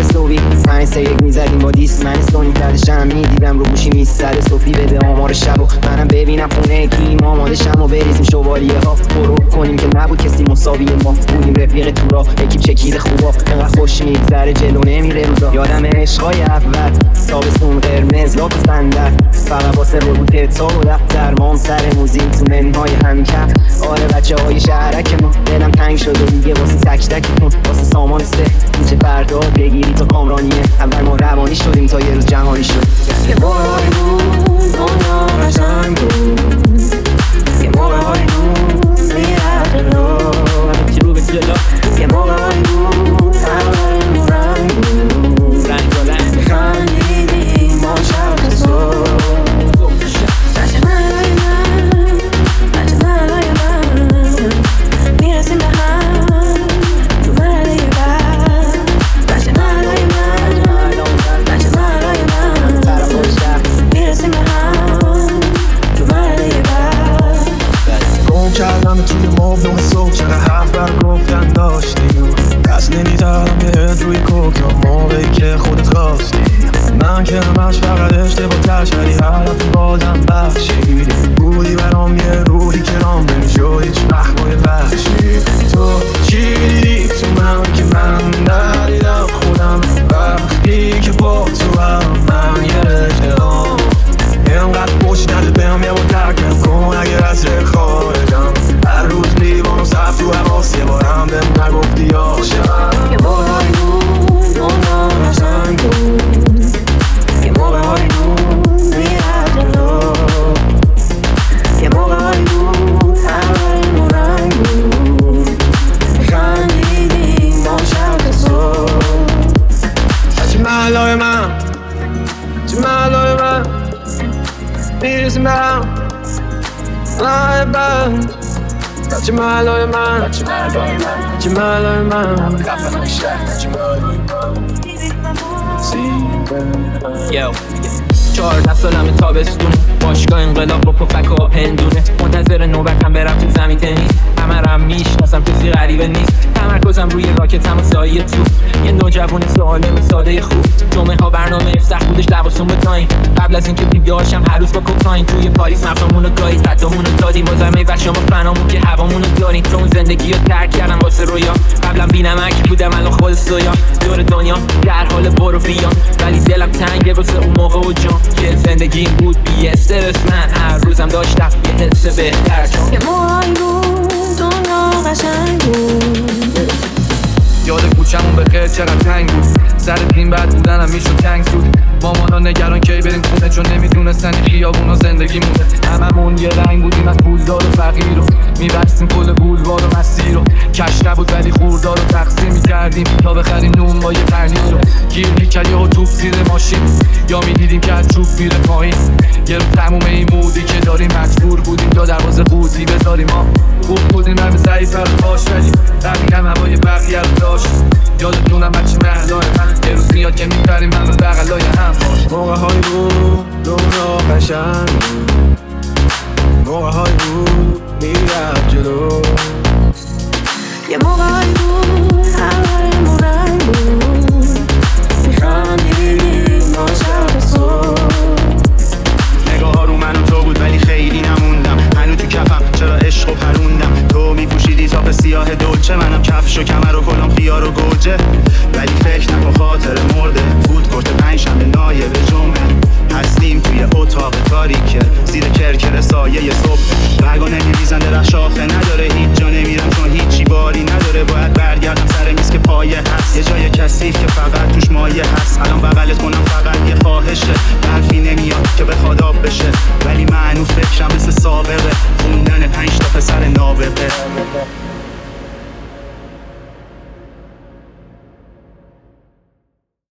صوبی 5-3-1 میزدیم با دیست من استونیم کردشم میدیدم رو گوشی میستره صوفی بده آمار شب و منم ببینم خونه کیم آماده شم و بریزیم شوالیه ها برو کنیم که نبود کسی مساوی ما بودیم رفیق تورا اکیب چکید خوبا انقدر خوش میگذره جلو نمیره روزا یادم عشقای اول تابستون قرمز لاک و صندل فقط واسه ربط کتاب و دفتر ما سر موزیک تو منهای همکف آره بچه های شهرک ما دلم تنگ شده دیگه واسه تک تکتون واسه سامان سه کوچه فردا بگیری تا کامرانیه اول ما روانی شدیم تا یه روز جهانی شد یه موقعی بود دنیا قشنگ بود یه موقعی بود میرفت جلو چی رو به جلو یه موقعی بود همه رنگ بود رنگ با رنگ میخندیدیم ما شب تا صبح بچه ملای من بچه ملای من میرسیم به هم تو مرحله بعد بچه ملای من بچه ملای من میرسیم به هم تو مرحله بعد گم کردم توی مبنوع صبح چقدر حرف بر گفتن داشتیم دست نمیدارم بهت روی کوک یا موقعی که خودت خواستی من که همش فقط اشتباه تش ولی حرف بازم بخشیدی بودی برام یه روحی که رام نمیشد هیچ وقت با یه وحشی تو چی دیدی تو من که من ندیدم خودم وقتی که با تو هم من یه رجلام اینقدر پشت نده بهم یه با ترکم کن اگر از خارجم هر روز لیوان و صف تو حواس یه بارم بهم نگفتی عاشقم یه موقعی بود دنیا قشنگ بود یه موقعی بود میرفت جلو یه موقعی بود همه رنگ بود میخندیدیم ما شب تا صبح چه محلای من چه محلای من میرسیم به هم لای بند چه محلای من چه محلای من یو 14 سالمه تابستونه باشگاه انقلاب با پفک و پندونه منتظر نوبتم برم تو زمین تنیس همرم میشناسم کسی غریبه نیست تمرکزم روی راکتم و سایه تو یه نوجوان سالم ساده خوب جمعه ها برنامه افتح بودش دواسون به تاین قبل از اینکه بیدارشم هر روز با کوکائین توی پاریس مغزمونو گایید قدامونو دادیم بازم ای و شما فنامون که هوامونو داریم چون زندگی رو ترک کردم واسه رویا قبلا بی‌نمک بودم الان خود سویا دور دنیا در حال برو بیان ولی دلم تنگه واسه اون موقع و جان که زندگیم بود بی استرس من هر روزم داشتم یه حس بهتر چون یه موقعی بود دنیا قشنگ بود یاد کوچمون به خیر چقدر تنگ بود سر تیم بعد بودنم میشد تنگ سود مامانا نگران کی بریم خونه چون نمیدونستن این خیابونا زندگی مونه هممون یه رنگ بودیم از پولدار و فقیر رو میبستیم کل بولوار و مسیر رو کش نبود ولی خوردار رو تقسیم میکردیم تا بخریم نون با یه پنیر رو گیر میکرد یهو توپ زیر ماشین یا میدیدیم که از چوب میره پایین یه رو تموم این مودی که داریم مجبور بودیم تا دروازه قوطی بذاریم ما خوب بودیم همه ضعیف رو باش ولی همینم هوای بقیه رو داشت یادتونم بچه محلای من یه روز میاد که میپریم همه بغلای هم موقع‌هایی بود دنیا قشنگ موقع‌هایی بود میرفت جلو یه موقعی بود همه رنگ بود میخندیدیم ما شب تا صبح نگاه ها رو من و تو بود ولی خیلی نموندم هنو تو کفم چرا عشق و پروندم تو میپوشیدی تاپ سیاه دولچه منم کفش و کمر و کلام خیار و گوجه ولی فکر نکن خاطر مرده فود کورت پنجشنبه نایب جمعه هستیم توی اتاق تاریکه زیر کرکر سایه صبح برگا نمیریزن درخت شاخه نداره هیچ جا نمیرم چون هیچی باری نداره باید برگردم سر میز که پایه هست یه جای کثیف که فقط توش مایه هست الان بغلت کنم فقط یه خواهشه حرفی نمیاد که بخواد آب بشه ولی من اون فکرم مثل سابقه خوندن 5 تا پسر نابغه